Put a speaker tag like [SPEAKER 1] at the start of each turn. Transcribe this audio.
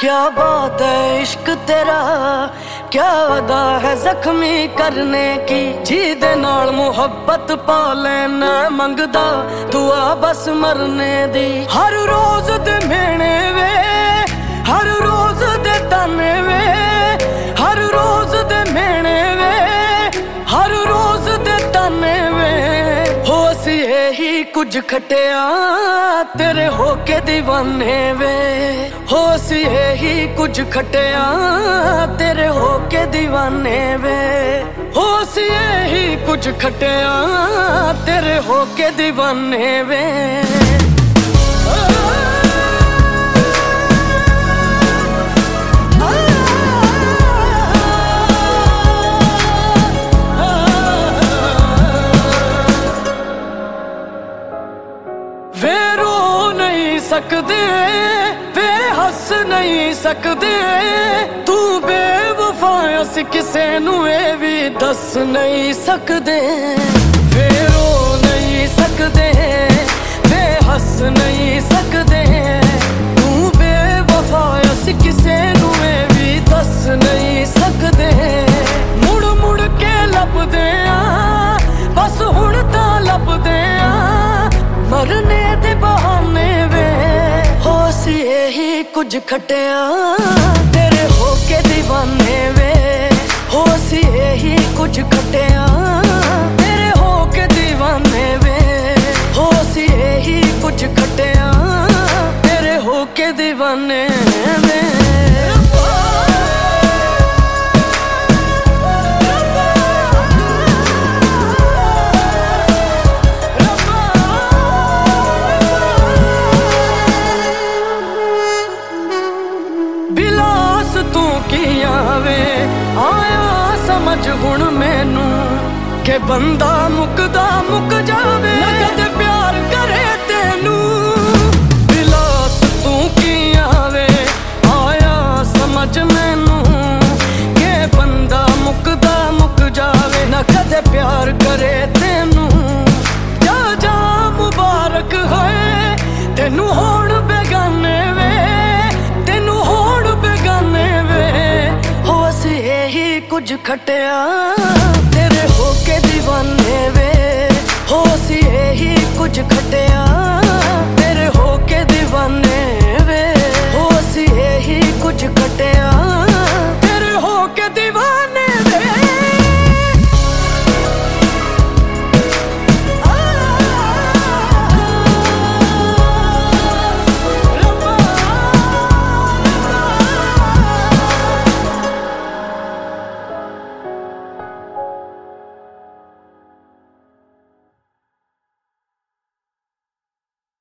[SPEAKER 1] क्या बात है इश्क तेरा, क्या अदा है जख्मी करने की। जी दे नाल मुहब्बत पा लेना मंगदा दुआ बस मरने दी। हर रोज दे मेहने वे, हर रोज दे ताने वे, हर रोज दे मेहने वे, हर रोज दे ताने वे। हो असी यही कुछ खटिया तेरे होके दीवाने वे। हो असी यही कुछ खटिया तेरे होके दीवाने वे। हो असी यही कुछ खटिया तेरे होके दीवाने वे। वे रो नहीं सकते, वे हंस नहीं सकते, तू बेवफा असी किसे नू ए भी दस नहीं सकते। वे रो नहीं सकते, वे हंस नहीं सकते, तू बेवफा असी किसे नू ए भी दस नहीं सकते। मुड़ मुड़ के लभदे आ बस हुण तां लभदे आ मरने दे बहाने वे। हो असी यही कुछ खटिया तेरे होके दीवाने वे। हो असी यही कुछ खटिया तेरे होके दीवाने वे। हो असी यही कुछ खटिया तेरे होके दीवाने वे। बिलास तू किया वे आया समझ हुण मैनू के बंदा मुकदा मुक जावे कदे प्यार करे तेनू। बिलास तू किया वे आया समझ मैनू के बंदा मुकदा मुक जावे ना कदे प्यार करे तेनू। जा जा मुबारक होए तेनू होण बेगाने वे, तेनू होण बेगाने वे। हो असी यही कुछ खटिया तेरे होके दीवाने वे। हो असी यही कुछ खटिया तेरे होके दीवाने वे। हो असी यही कुछ खटिया तेरे होके दीवाने।